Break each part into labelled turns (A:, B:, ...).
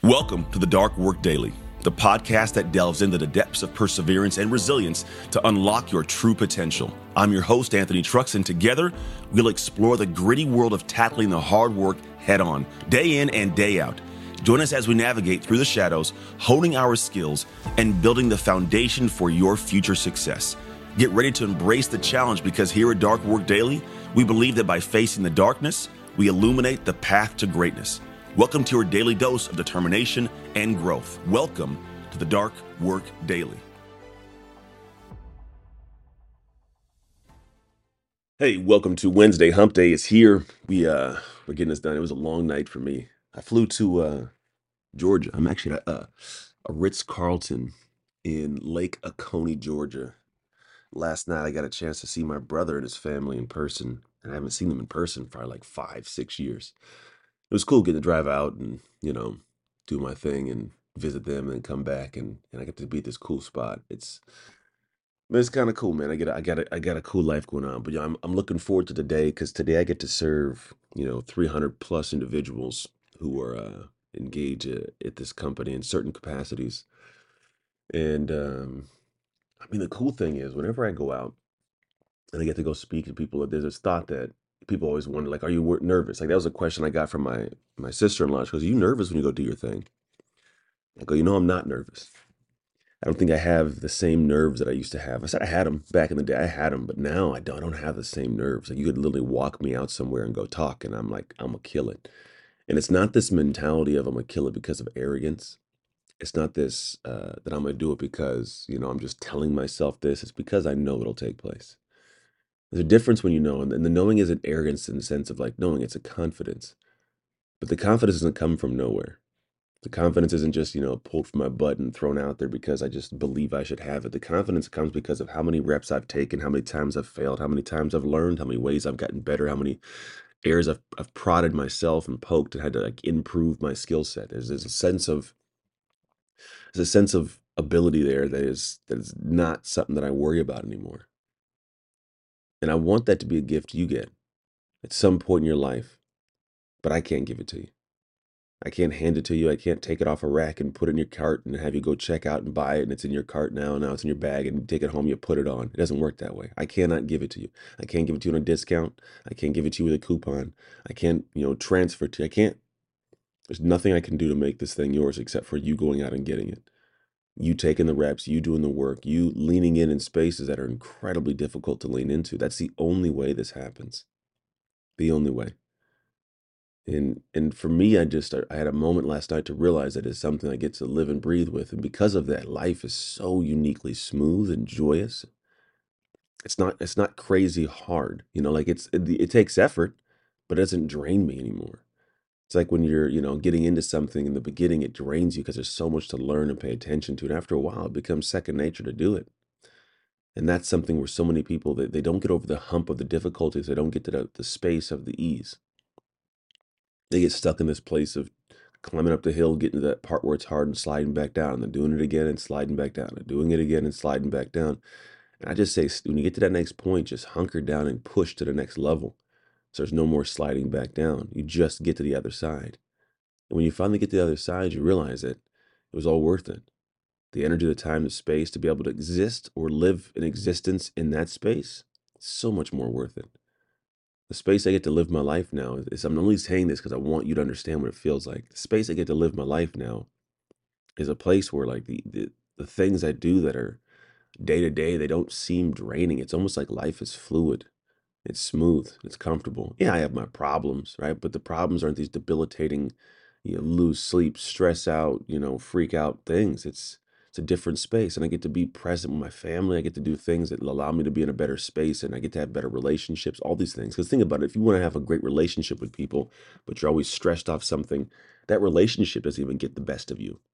A: Welcome to the Dark Work Daily, the podcast that delves into the depths of perseverance and resilience to unlock your true potential. I'm your host, Anthony Trucks, and together we'll explore the gritty world of tackling the hard work head on, day in and day out. Join us as we navigate through the shadows, honing our skills, and building the foundation for your future success. Get ready to embrace the challenge because here at Dark Work Daily, we believe that by facing the darkness, we illuminate the path to greatness. Welcome to your daily dose of determination and growth. Welcome to the Dark Work Daily. Hey, welcome to Wednesday. Hump Day is here. We're getting this done. It was a long night for me. I flew to Georgia. I'm actually at a Ritz-Carlton in Lake Oconee, Georgia. Last night I got a chance to see my brother and his family in person, and I haven't seen them in person for like 5-6 years. It was cool getting to drive out and, do my thing and visit them and then come back and I get to be at this cool spot. It's kind of cool, man. I got a cool life going on. But yeah, I'm looking forward to the day because today I get to serve, 300 plus individuals who are engaged at this company in certain capacities. And the cool thing is whenever I go out and I get to go speak to people, there's this thought that people always wonder, like, are you nervous? Like, that was a question I got from my sister-in-law. She goes, are you nervous when you go do your thing? I go, I'm not nervous. I don't think I have the same nerves that I used to have. I said I had them back in the day. I had them, but now I don't have the same nerves. Like, you could literally walk me out somewhere and go talk, and I'm like, I'm gonna kill it. And it's not this mentality of I'm gonna kill it because of arrogance. It's not this that I'm gonna do it because, I'm just telling myself this. It's because I know it'll take place. There's a difference when you know, and the knowing isn't arrogance in the sense of like knowing, it's a confidence. But the confidence doesn't come from nowhere. The confidence isn't just, pulled from my butt and thrown out there because I just believe I should have it. The confidence comes because of how many reps I've taken, how many times I've failed, how many times I've learned, how many ways I've gotten better, how many areas I've prodded myself and poked and had to like improve my skill set. There's a sense of ability there that is not something that I worry about anymore. And I want that to be a gift you get at some point in your life, but I can't give it to you. I can't hand it to you. I can't take it off a rack and put it in your cart and have you go check out and buy it and it's in your cart now. Now it's in your bag and you take it home, you put it on. It doesn't work that way. I cannot give it to you. I can't give it to you on a discount. I can't give it to you with a coupon. I can't, transfer it to you. I can't. There's nothing I can do to make this thing yours except for you going out and getting it. You taking the reps, you doing the work, you leaning in spaces that are incredibly difficult to lean into. That's the only way this happens. The only way. And for me, I had a moment last night to realize that it's something I get to live and breathe with. And because of that, life is so uniquely smooth and joyous. It's not crazy hard. Like it takes effort, but it doesn't drain me anymore. It's like when you're, getting into something in the beginning, it drains you because there's so much to learn and pay attention to. And after a while, it becomes second nature to do it. And that's something where so many people, they don't get over the hump of the difficulties. They don't get to the space of the ease. They get stuck in this place of climbing up the hill, getting to that part where it's hard and sliding back down, and then doing it again and sliding back down, and doing it again and sliding back down. And I just say, when you get to that next point, just hunker down and push to the next level. So there's no more sliding back down. You just get to the other side. And when you finally get to the other side, you realize that it was all worth it. The energy, the time, the space to be able to exist or live an existence in that space, so much more worth it. The space I get to live my life now I'm only saying this because I want you to understand what it feels like. The space I get to live my life now is a place where like the things I do that are day to day, they don't seem draining. It's almost like life is fluid. It's smooth. It's comfortable. Yeah, I have my problems, right? But the problems aren't these debilitating, lose sleep, stress out, freak out things. It's a different space, and I get to be present with my family. I get to do things that allow me to be in a better space, and I get to have better relationships, all these things. Because think about it, if you want to have a great relationship with people, but you're always stressed off something, that relationship doesn't even get the best of you.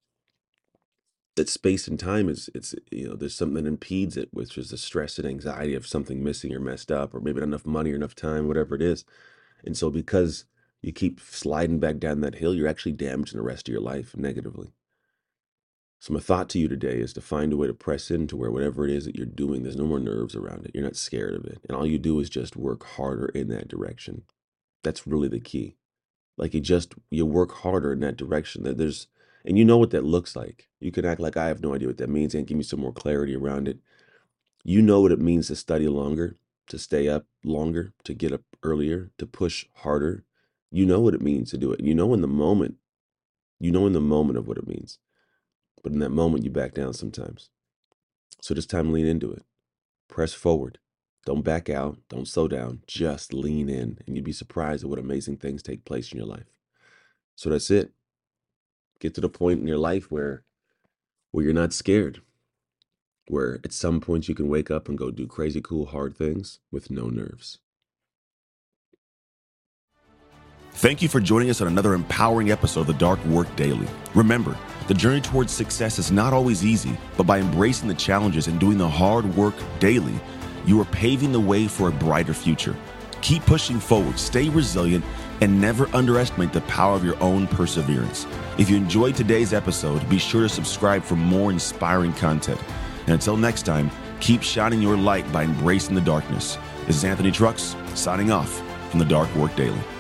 A: That space and time there's something that impedes it, which is the stress and anxiety of something missing or messed up, or maybe not enough money or enough time, whatever it is. And so because you keep sliding back down that hill, you're actually damaging the rest of your life negatively. So my thought to you today is to find a way to press into where whatever it is that you're doing, there's no more nerves around it. You're not scared of it. And all you do is just work harder in that direction. That's really the key. Like you work harder in that direction. That And you know what that looks like. You can act like I have no idea what that means and give me some more clarity around it. You know what it means to study longer, to stay up longer, to get up earlier, to push harder. You know what it means to do it. You know in the moment of what it means. But in that moment, you back down sometimes. So this time, lean into it. Press forward. Don't back out. Don't slow down. Just lean in, and you'd be surprised at what amazing things take place in your life. So that's it. Get to the point in your life where you're not scared, where at some point you can wake up and go do crazy, cool, hard things with no nerves.
B: Thank you for joining us on another empowering episode of The Dark Work Daily. Remember, the journey towards success is not always easy, but by embracing the challenges and doing the hard work daily, you are paving the way for a brighter future. Keep pushing forward, stay resilient, and never underestimate the power of your own perseverance. If you enjoyed today's episode, be sure to subscribe for more inspiring content. And until next time, keep shining your light by embracing the darkness. This is Anthony Trucks, signing off from The Dark Work Daily.